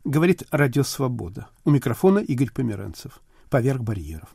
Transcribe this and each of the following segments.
Говорит Радио Свобода. У микрофона Игорь Померанцев. Поверх барьеров.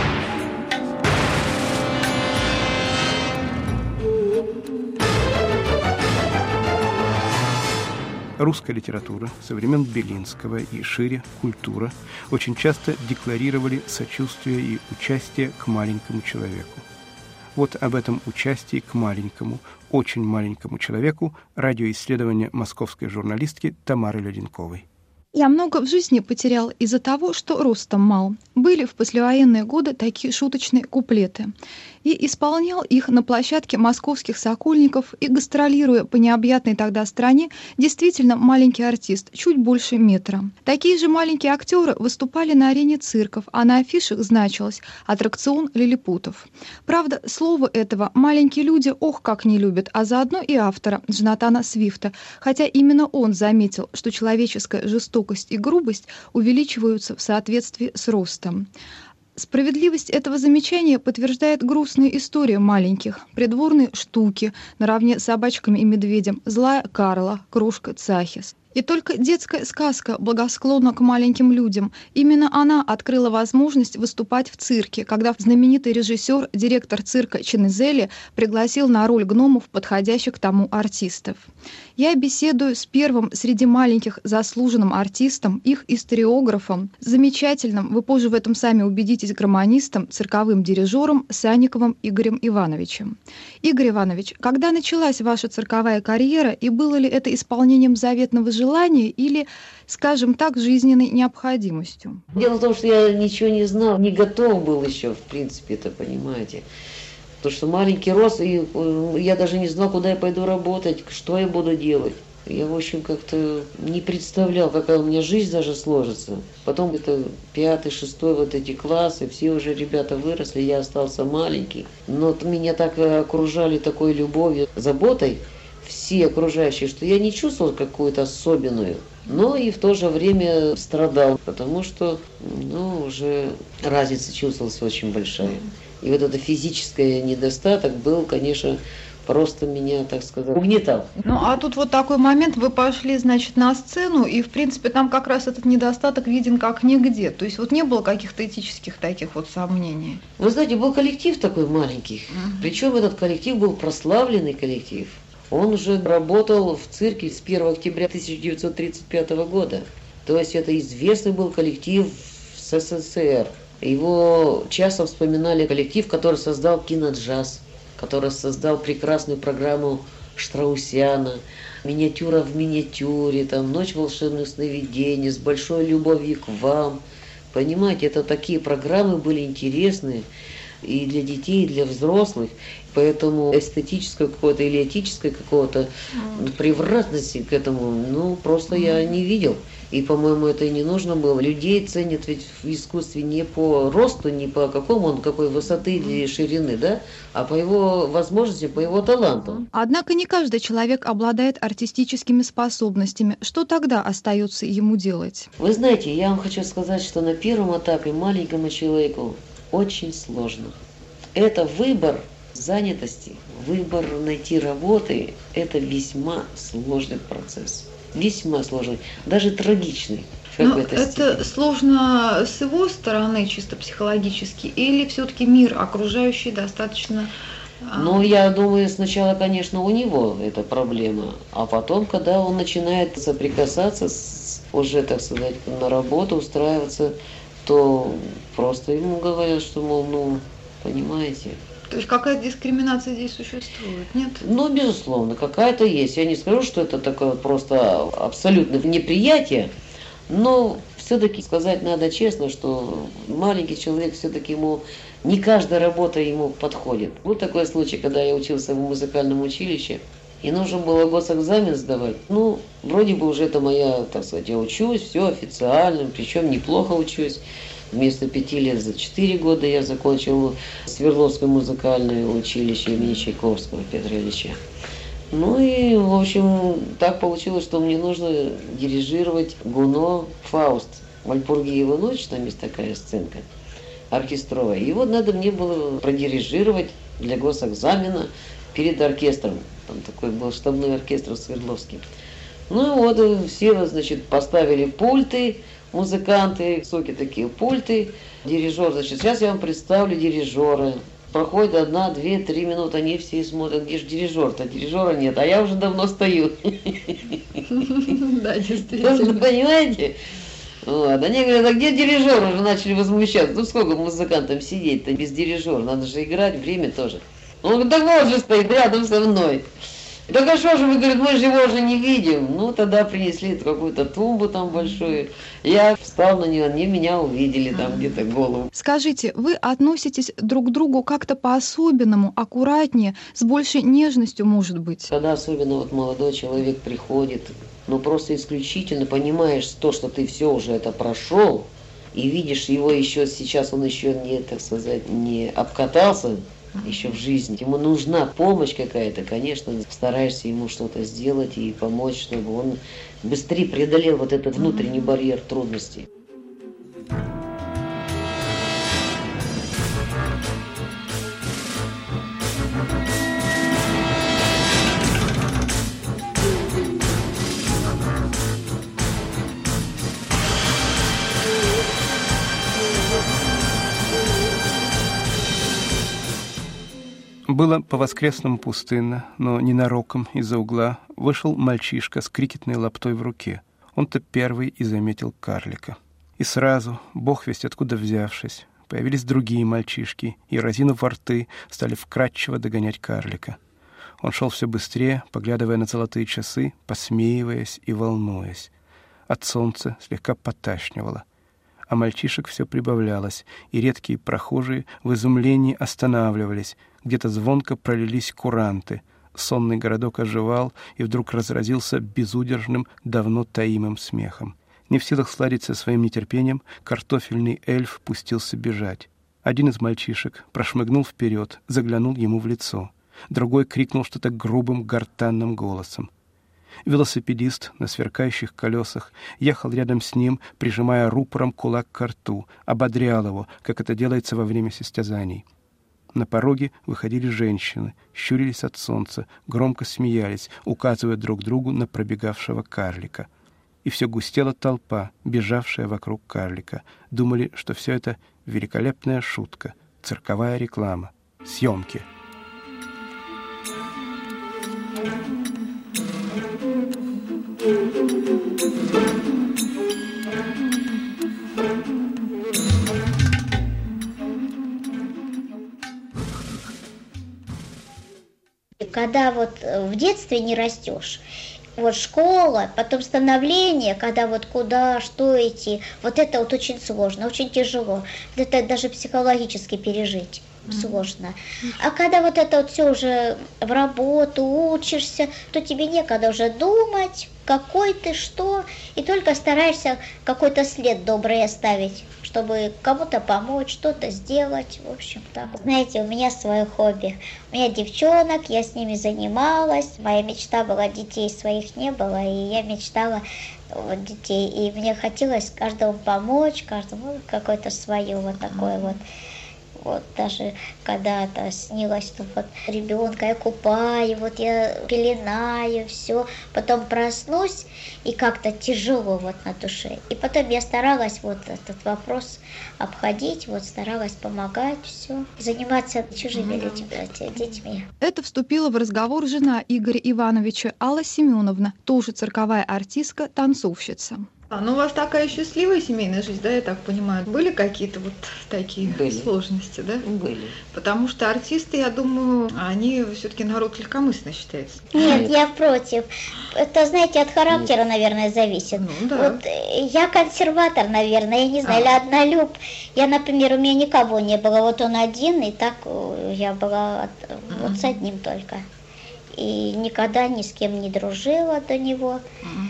Русская литература со времен Белинского и шире культура очень часто декларировали сочувствие и участие к маленькому человеку. Вот об этом участии к маленькому, очень маленькому человеку радиоисследование московской журналистки Тамары Леденковой. Я много в жизни потерял из-за того, что ростом мал. Были в послевоенные годы такие шуточные куплеты. И исполнял их на площадке московских «Сокольников» и, гастролируя по необъятной тогда стране, действительно маленький артист, чуть больше метра. Такие же маленькие актеры выступали на арене цирков, а на афишах значилось «Аттракцион лилипутов». Правда, слово этого маленькие люди ох как не любят, а заодно и автора Джонатана Свифта, хотя именно он заметил, что человеческая жестокость и грубость увеличиваются в соответствии с ростом. Справедливость этого замечания подтверждает грустная история маленьких, придворные штуки, наравне с собачками и медведем, злая Карла, крошка Цахис. И только детская сказка благосклонна к маленьким людям. Именно она открыла возможность выступать в цирке, когда знаменитый режиссер, директор цирка Ченезелли пригласил на роль гномов подходящих к тому артистов. Я беседую с первым среди маленьких заслуженным артистом, их историографом, замечательным, вы позже в этом сами убедитесь, гармонистом, цирковым дирижером Санниковым Игорем Ивановичем. Игорь Иванович, когда началась ваша цирковая карьера и было ли это исполнением заветного желания или, скажем так, жизненной необходимостью? Дело в том, что я ничего не знал, не готов был еще, в принципе, это понимаете. Потому что маленький рост, и я даже не знал, куда я пойду работать, что я буду делать. Я, в общем, как-то не представлял, какая у меня жизнь даже сложится. Потом это 5-й, 6-й вот эти классы, все уже ребята выросли, я остался маленький. Но меня так окружали такой любовью, заботой, все окружающие, что я не чувствовал какую-то особенную. Но и в то же время страдал, потому что уже разница чувствовалась очень большая. И вот этот физический недостаток был, конечно, просто меня, так сказать, угнетал. Ну, а тут вот такой момент, вы пошли, значит, на сцену, и, в принципе, там как раз этот недостаток виден как нигде. То есть вот не было каких-то этических таких вот сомнений. Вы знаете, был коллектив такой маленький. Причем этот коллектив был прославленный коллектив. Он уже работал в цирке с 1 октября 1935 года. То есть это известный был коллектив в СССР. Его часто вспоминали коллектив, который создал киноджаз, который создал прекрасную программу Штраусяна, «Миниатюра в миниатюре», там «Ночь волшебных сновидений», «С большой любовью к вам». Понимаете, это такие программы были интересные и для детей, и для взрослых. Поэтому эстетической какой-то или этической какого-то превратности к этому, просто я не видел. И, по-моему, это и не нужно было. Людей ценят ведь в искусстве не по росту, не по какой высоты или ширины, да, а по его возможностям, по его таланту. Однако не каждый человек обладает артистическими способностями. Что тогда остается ему делать? Вы знаете, я вам хочу сказать, что на первом этапе маленькому человеку очень сложно. Это выбор занятости, выбор найти работы – это весьма сложный процесс. Весьма сложный, даже трагичный. Это сложно с его стороны, чисто психологически, или все-таки мир окружающий достаточно... Я думаю, сначала, конечно, у него эта проблема, а потом, когда он начинает соприкасаться уже, так сказать, на работу, устраиваться, то просто ему говорят, что, мол, понимаете... То есть какая-то дискриминация здесь существует, нет? Безусловно, какая-то есть. Я не скажу, что это такое просто абсолютное неприятие, но все-таки сказать надо честно, что маленький человек все-таки не каждая работа ему подходит. Был такой случай, когда я учился в музыкальном училище, и нужно было госэкзамен сдавать. Вроде бы уже это моя, так сказать, я учусь, все официально, причем неплохо учусь. Вместо 5 лет за 4 года я закончил Свердловское музыкальное училище имени Чайковского Петра Ильича. И, в общем, так получилось, что мне нужно дирижировать Гуно «Фауст». Вальпургиева ночь, там есть такая сценка оркестровая. И вот надо мне было продирижировать для госэкзамена перед оркестром. Там такой был штабной оркестр в Свердловске. Ну вот, все, значит, поставили пульты, музыканты, высокие такие пульты, дирижер, значит, сейчас я вам представлю дирижера. Проходит 1, 2, 3 минуты, они все смотрят, где же дирижер-то? Дирижера нет, а я уже давно стою. Да, действительно. Понимаете? Вот. Они говорят, а где дирижер? Уже начали возмущаться. Ну сколько музыкантам сидеть-то без дирижера? Надо же играть, время тоже. Он говорит, да вот же стоит рядом со мной. Так а что же, вы, говорит, мы же его уже не видим. Ну, тогда принесли какую-то тумбу там большую. Я встал на нее, они меня увидели там где-то голову. Скажите, вы относитесь друг к другу как-то по-особенному, аккуратнее, с большей нежностью, может быть? Когда особенно вот молодой человек приходит, ну просто исключительно понимаешь то, что ты все уже это прошел, и видишь его еще сейчас, он еще не, так сказать, не обкатался, еще в жизни. Ему нужна помощь какая-то, конечно, стараешься ему что-то сделать и помочь, чтобы он быстрее преодолел вот этот внутренний барьер трудностей. Было по-воскресному пустынно, но ненароком из-за угла вышел мальчишка с крикетной лаптой в руке. Он-то первый и заметил карлика. И сразу, бог весть откуда взявшись, появились другие мальчишки и, разинув во рты, стали вкратчиво догонять карлика. Он шел все быстрее, поглядывая на золотые часы, посмеиваясь и волнуясь. От солнца слегка поташнивало. А мальчишек все прибавлялось, и редкие прохожие в изумлении останавливались. Где-то звонко пролились куранты. Сонный городок оживал и вдруг разразился безудержным, давно таимым смехом. Не в силах сладить со своим нетерпением, картофельный эльф пустился бежать. Один из мальчишек прошмыгнул вперед, заглянул ему в лицо. Другой крикнул что-то грубым, гортанным голосом. Велосипедист на сверкающих колесах ехал рядом с ним, прижимая рупором кулак к рту, ободрял его, как это делается во время состязаний. На пороге выходили женщины, щурились от солнца, громко смеялись, указывая друг другу на пробегавшего карлика. И все густела толпа, бежавшая вокруг карлика. Думали, что все это великолепная шутка, цирковая реклама, съемки. Когда вот в детстве не растешь, вот школа, потом становление, когда вот куда, что идти, вот это вот очень сложно, очень тяжело. Это даже психологически пережить сложно. А когда вот это вот все уже в работу, учишься, то тебе некогда уже думать, какой ты, что, и только стараешься какой-то след добрый оставить, чтобы кому-то помочь, что-то сделать, в общем так. Знаете, у меня свое хобби. У меня девчонок, я с ними занималась. Моя мечта была, детей своих не было, и я мечтала вот детей. И мне хотелось каждому помочь, каждому какое-то свое вот такое вот. Вот даже когда-то снилось, что вот ребенка я купаю, вот я пеленаю, все, потом проснусь, и как-то тяжело вот на душе. И потом я старалась вот этот вопрос обходить, вот старалась помогать, все, заниматься чужими детьми. Это вступила в разговор жена Игоря Ивановича, Алла Семеновна, тоже цирковая артистка, танцовщица. Ну, у вас такая счастливая семейная жизнь, да, я так понимаю? Были какие-то вот такие сложности, да? Были. Потому что артисты, я думаю, они все-таки народ легкомысленно считается. Нет, я против. Это, знаете, от характера, наверное, зависит. Ну, да. Вот я консерватор, наверное, я не знаю, или однолюб. Я, например, у меня никого не было, вот он один, и так я была вот с одним только. И никогда ни с кем не дружила до него.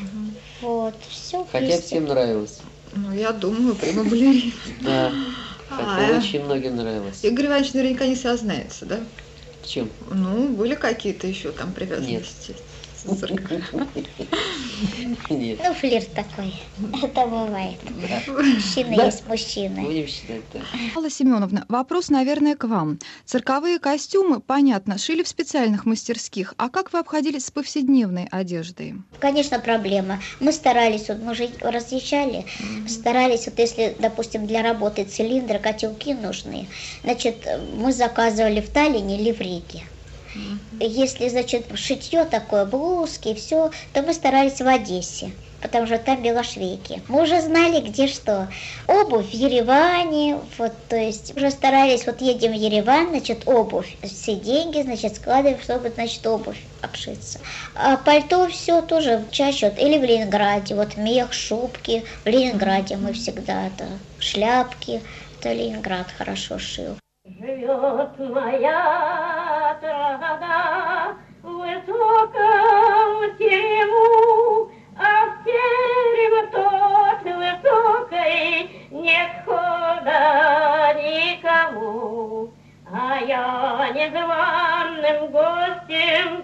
Вот, все. Хотя всем нравилось. Ну, я думаю, прямо балерина. Да, хотя очень многим нравилось. Игорь Иванович наверняка не сознается, да? В чем? Ну, были какие-то еще там привязанности? цирка. Нет. Ну, флирт такой. Это бывает. Мужчина Да. есть мужчина. Будем считать так. Алла Семеновна, вопрос, наверное, к вам. Цирковые костюмы, понятно, шили в специальных мастерских. А как вы обходились с повседневной одеждой? Конечно, проблема. Мы старались, вот мы же разъезжали, старались, вот если, допустим, для работы цилиндры, котелки нужны, значит, мы заказывали в Таллине или в Риге. Если, значит, шитье такое, блузки, все, то мы старались в Одессе, потому что там белошвейки. Мы уже знали, где что. Обувь в Ереване, вот, то есть уже старались, вот едем в Ереван, значит, обувь, все деньги, значит, складываем, чтобы, значит, обувь обшиться. А пальто все тоже чаще, вот, или в Ленинграде, вот мех, шубки, в Ленинграде мы всегда, это шляпки, это Ленинград хорошо шил. Живет моя страна в высоком терему, а в терем тот высокой нет хода никому. А я незваным гостем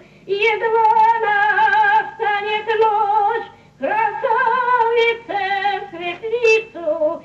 едва настанет ночь, красавице светлицу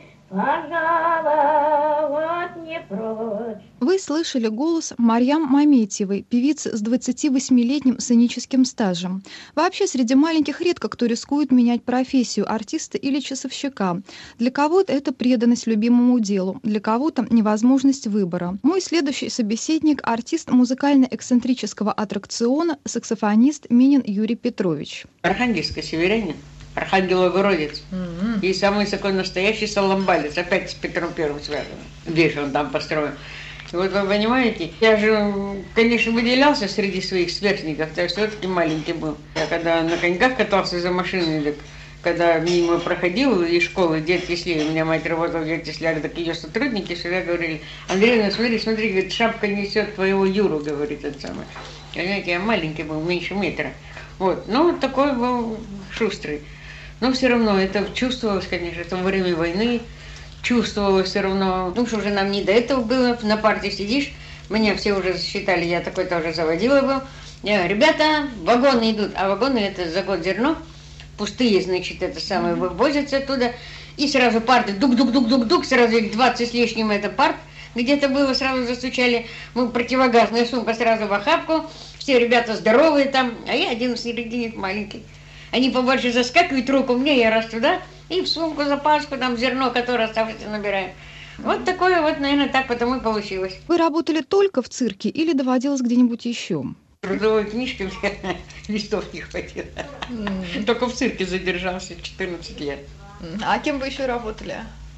пожаловать не прочь. Вы слышали голос Марьям Маметьевой, певицы с 28-летним сценическим стажем. Вообще, среди маленьких редко кто рискует менять профессию артиста или часовщика. Для кого-то это преданность любимому делу, для кого-то невозможность выбора. Мой следующий собеседник – артист музыкально-эксцентрического аттракциона, саксофонист Минин Юрий Петрович. Архангельская северянин. Архангел Огородец. И самый такой настоящий саламбалец. Опять с Петром Первым связан. Весь он там построен. И вот вы понимаете, я же, конечно, выделялся среди своих сверстников, так что все-таки маленький был. Я когда на коньках катался за машиной, так, когда мимо проходил из школы дед Кислей, у меня мать работала в дед Кислях, так ее сотрудники всегда говорили: Андреевна, смотри, говорит, шапка несет твоего Юру, говорит, это самое. Понимаете, я маленький был, меньше метра. Вот, ну, такой был шустрый. Но все равно это чувствовалось, конечно, это во время войны, чувствовалось все равно. Ну, что уже нам не до этого было, на партии сидишь, меня все уже считали, я такой тоже заводила был. Ребята, вагоны идут, а вагоны это за год зерно, пустые, значит, это самое, вывозятся оттуда, и сразу парты, дук-дук-дук-дук-дук, сразу их 20 с лишним, это парт, где-то было, сразу застучали, мы противогазная сумка сразу в охапку, все ребята здоровые там, а я один в середине маленький. Они побольше заскакивают, руку мне, я раз туда, и в сумку за паску, там зерно, которое оставшееся, набираем. Вот такое вот, наверное, так потому и получилось. Вы работали только в цирке или доводилось где-нибудь еще? Трудовой книжки листов не хватило. Только в цирке задержался 14 лет. А кем вы еще работали?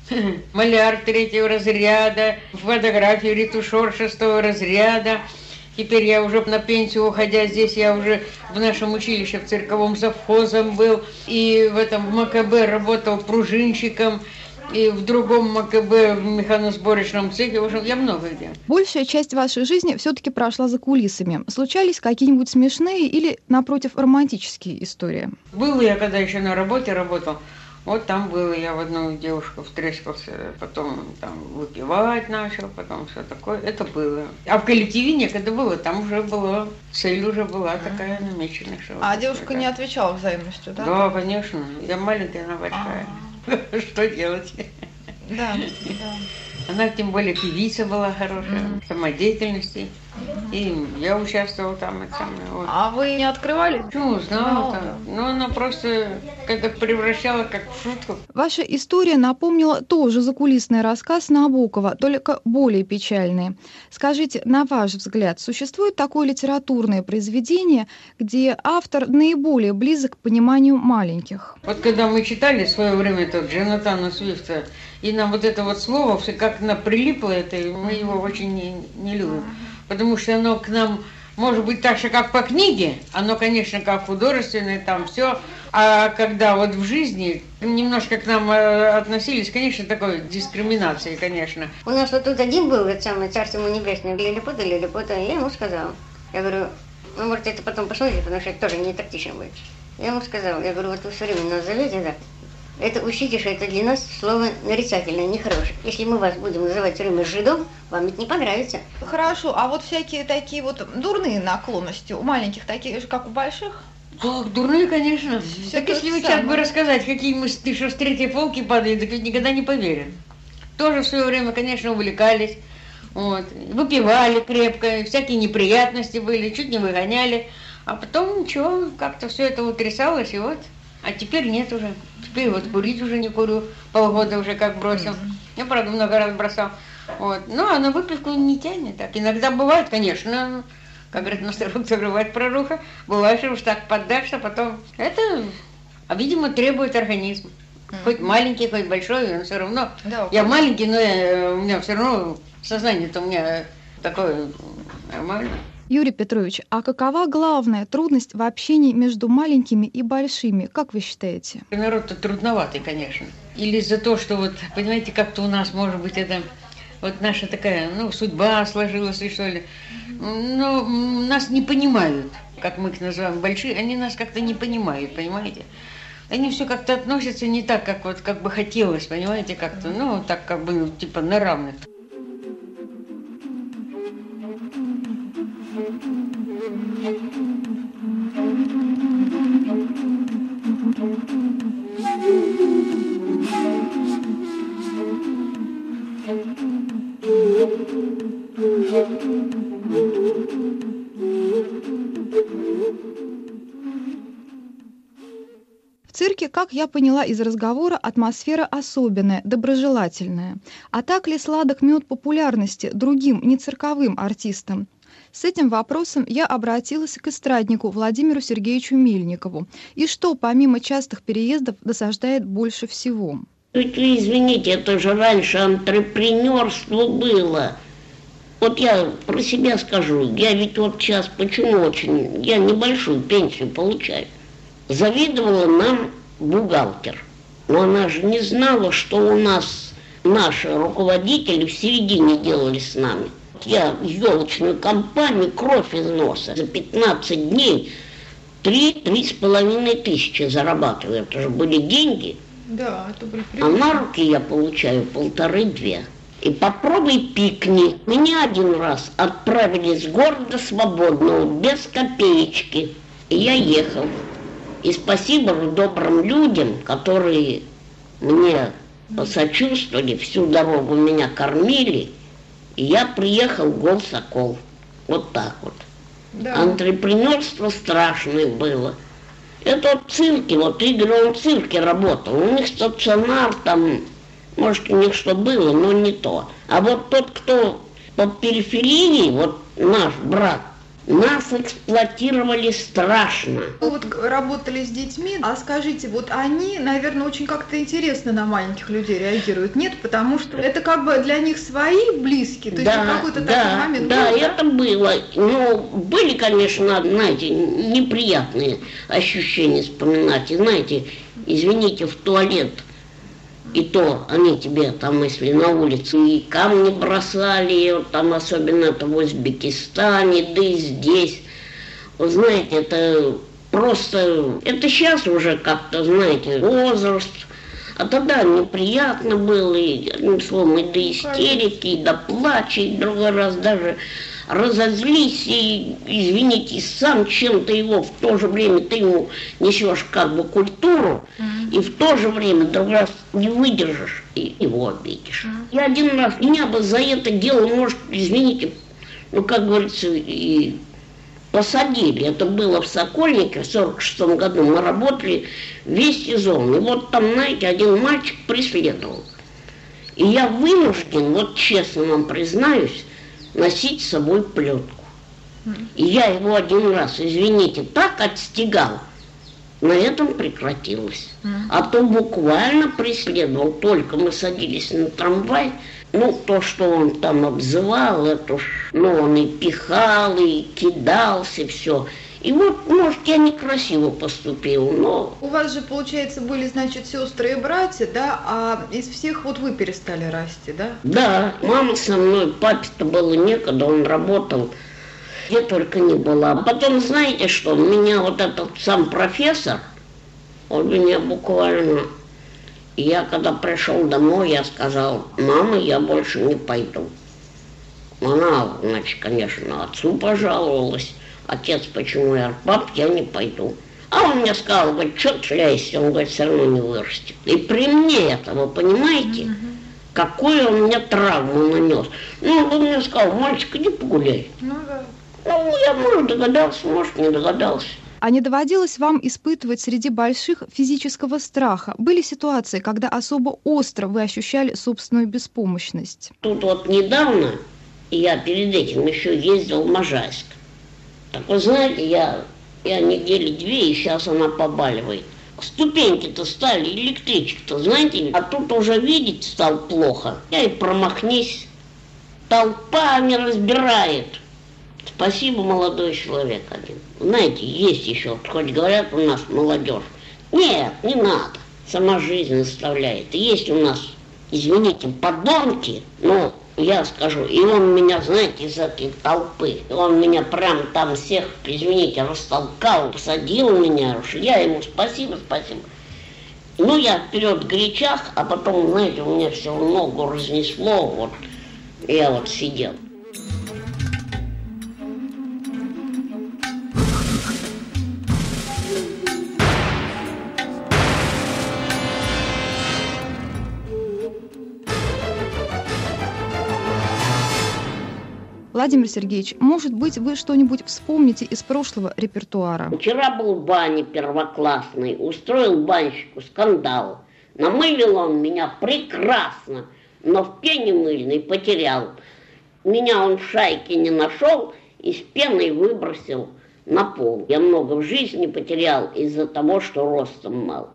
Маляр 3-го разряда, фотографию, ретушер 6-го разряда. Теперь я уже на пенсию уходя, здесь я уже в нашем училище в цирковом завхозом был, и в этом МКБ работал пружинщиком, и в другом МКБ в механосборочном цехе. В общем, я много где. Большая часть вашей жизни все-таки прошла за кулисами. Случались какие-нибудь смешные или, напротив, романтические истории? Был я, когда еще на работе работал, вот там было, я в одну девушку втрескался, потом там выпивать начал, потом все такое, это было. А в коллективе некогда было, там уже была, цель уже была такая намечена. А девушка не отвечала взаимностью, да? Да, конечно, я маленькая, она большая. Что делать? Да. Она тем более певица была хорошая, самодеятельности. И я участвовала там. Это самое, вот. А вы не открывали? Почему знала-то? Ну, она просто как-то превращала как в шутку. Ваша история напомнила тоже закулисный рассказ Набокова, только более печальный. Скажите, на ваш взгляд, существует такое литературное произведение, где автор наиболее близок к пониманию маленьких? Вот когда мы читали в свое время тот Джонатана Свифта, и нам вот это вот слово, все как оно прилипло, это, и мы его очень не любим. Потому что оно к нам, может быть, так же, как по книге, оно, конечно, как художественное, там все, а когда вот в жизни немножко к нам относились, конечно, такой дискриминацией, конечно. У нас вот тут один был, это самое, царство ему небесное, Лилипута, я ему сказала, я говорю, вы можете это потом посмотреть, потому что это тоже не тактично будет. Я ему сказала, я говорю, вот вы все время нас зовете, да, это учтите, что это для нас слово нарицательное, нехорошее. Если мы вас будем называть все время жидом, вам это не понравится. Хорошо, а вот всякие такие вот дурные наклонности у маленьких, такие же, как у больших? Как, дурные, конечно. Всё Так то если же вы сейчас бы самое. рассказать, какие мы, ты что с третьей полки падали, так ведь никогда не поверят. Тоже в свое время, конечно, увлекались. Вот. Выпивали крепко, всякие неприятности были, чуть не выгоняли. А потом ничего, как-то все это утрясалось, и вот. А теперь нет уже. Теперь вот курить уже не курю, полгода уже как бросил. Я, правда, много раз бросал. Вот. Ну, а на выпивку не тянет так. Иногда бывает, конечно, как говорят, носорог закрывает проруха. Бывает, что уж так поддашься, потом... Это, видимо, требует организм. Хоть маленький, хоть большой, он все равно... Да, я маленький, но у меня все равно сознание-то у меня такое нормальное. Юрий Петрович, а какова главная трудность в общении между маленькими и большими, как вы считаете? Народ-то трудноватый, конечно. Или из-за того, что вот, понимаете, как-то у нас, может быть, это вот наша такая, судьба сложилась, и что ли. Но нас не понимают, как мы их называем, большие, они нас как-то не понимают, понимаете? Они все как-то относятся не так, как вот как бы хотелось, понимаете, как-то, так как бы, типа на равных. В цирке, как я поняла из разговора, атмосфера особенная, доброжелательная. А так ли сладок мед популярности другим, не цирковым артистам? С этим вопросом я обратилась к эстраднику Владимиру Сергеевичу Мельникову. И что, помимо частых переездов, досаждает больше всего? Ведь вы извините, это же раньше антрепренерство было. Вот я про себя скажу, я ведь вот сейчас, я небольшую пенсию получаю. Завидовала нам бухгалтер. Но она же не знала, что у нас наши руководители в середине делали с нами. Я в елочную компанию кровь из носа. За 15 дней 3-3,5 тысячи зарабатываю. Это же были деньги. Да, это были А на руки я получаю 1,5-2. И попробуй пикни. Меня один раз отправили с города свободного, без копеечки. И я ехал. И спасибо добрым людям, которые мне посочувствовали, всю дорогу меня кормили. И я приехал в Гол-Сокол. Вот так вот. Да. Антрепренерство страшное было. Это вот в цирке, вот Игорь, он в цирке работал. У них стационар там, может, у них что было, но не то. А вот тот, кто по периферии, вот наш брат, нас эксплуатировали страшно. Вы вот работали с детьми, а скажите, вот они, наверное, очень как-то интересно на маленьких людей реагируют, нет? Потому что это как бы для них свои близкие, то есть какой-то такой момент был, да? Это было. Ну, были, конечно, знаете, неприятные ощущения вспоминать. И знаете, извините, в туалет, и то они тебе там, если на улице, и камни бросали, вот там особенно это в Узбекистане, да и здесь. Вы знаете, это просто, это сейчас уже как-то, знаете, возраст. А тогда неприятно было, и, одним словом, и до истерики, и до плача, и другой раз даже разозлись, и, извините, сам чем-то его, в то же время ты ему несешь как бы культуру, и в то же время другой раз не выдержишь и его обидишь. Я один раз, меня бы за это дело, может, извините, как говорится, и посадили. Это было в Сокольнике в 1946 году. Мы работали весь сезон. И вот там, знаете, один мальчик преследовал. И я вынужден, вот честно вам признаюсь, носить с собой плетку. И я его один раз, извините, так отстегал, на этом прекратилось. А то буквально преследовал. Только мы садились на трамвай, то, что он там обзывал, это ж, он и пихал, и кидался, все. И вот, может, я некрасиво поступил, но... У вас же, получается, были, значит, сестры и братья, да? А из всех вот вы перестали расти, да? Да, мама со мной, папе-то было некогда, он работал, где только не было. А потом, знаете что, меня вот этот сам профессор, он меня буквально... Я когда пришел домой, я сказал: мама, я больше не пойду. Она, значит, конечно, отцу пожаловалась. Отец, почему я? Пап, я не пойду. А он мне сказал, говорит, что ты шляешься, он, говорит, все равно не вырастет. И при мне это, вы понимаете, какую он мне травму нанес. Ну, он мне сказал, мальчик, иди погуляй. Ну, да. Ну, я, может, догадался, может, не догадался. А не доводилось вам испытывать среди больших физического страха? Были ситуации, когда особо остро вы ощущали собственную беспомощность? Тут вот недавно, я перед этим еще ездил в Можайск. Так вы знаете, я недели 2, и сейчас она побаливает. Ступеньки-то стали, электричек-то, знаете, а тут уже видеть стал плохо. Я и промахнись. Толпа не разбирает. Спасибо, молодой человек один. Знаете, есть еще, хоть говорят у нас молодежь. Нет, не надо. Сама жизнь заставляет. И есть у нас, извините, подонки, но я скажу, и он меня, знаете, из этой толпы, он меня прям там всех, извините, растолкал, посадил меня, я ему спасибо. Ну, я вперед в горячах, а потом, знаете, у меня все ногу разнесло, вот, я вот сидел. Владимир Сергеевич, может быть, вы что-нибудь вспомните из прошлого репертуара? Вчера был в бане первоклассный, устроил банщику скандал. Намылил он меня прекрасно, но в пене мыльной потерял. Меня он в шайке не нашел и с пеной выбросил на пол. Я много в жизни потерял из-за того, что ростом мал.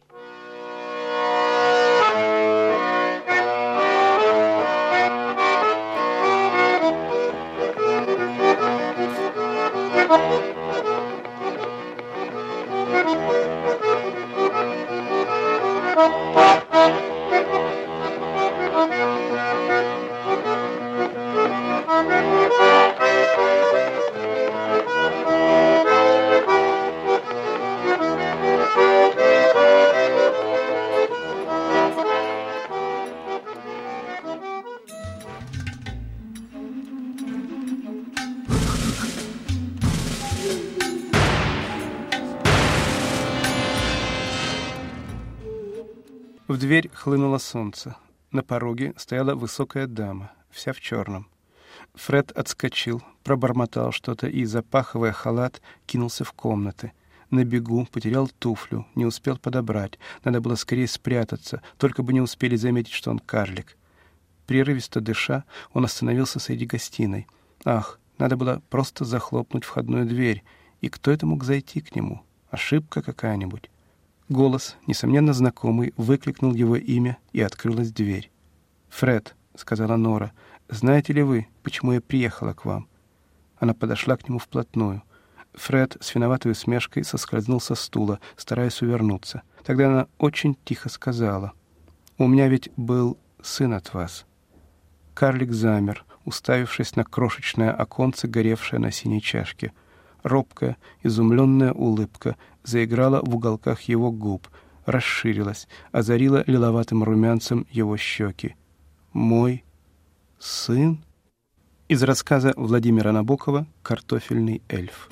В дверь хлынуло солнце. На пороге стояла высокая дама, вся в черном. Фред отскочил, пробормотал что-то и, запахивая халат, кинулся в комнаты. На бегу потерял туфлю, не успел подобрать. Надо было скорее спрятаться, только бы не успели заметить, что он карлик. Прерывисто дыша, он остановился среди гостиной. Ах, надо было просто захлопнуть входную дверь. И кто это мог зайти к нему? Ошибка какая-нибудь? Голос, несомненно знакомый, выкликнул его имя, и открылась дверь. «Фред», — сказала Нора, — «знаете ли вы, почему я приехала к вам?» Она подошла к нему вплотную. Фред с виноватой усмешкой соскользнул со стула, стараясь увернуться. Тогда она очень тихо сказала: «У меня ведь был сын от вас». Карлик замер, уставившись на крошечное оконце, горевшее на синей чашке. Робкая, изумленная улыбка заиграла в уголках его губ, расширилась, озарила лиловатым румянцем его щеки. «Мой сын?» Из рассказа Владимира Набокова «Картофельный эльф».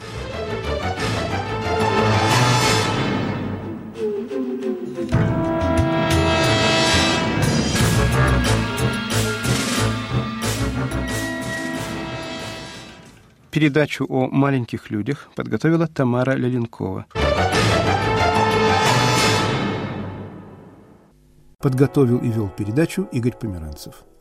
Передачу о маленьких людях подготовила Тамара Леленкова. Подготовил и вел передачу Игорь Померанцев.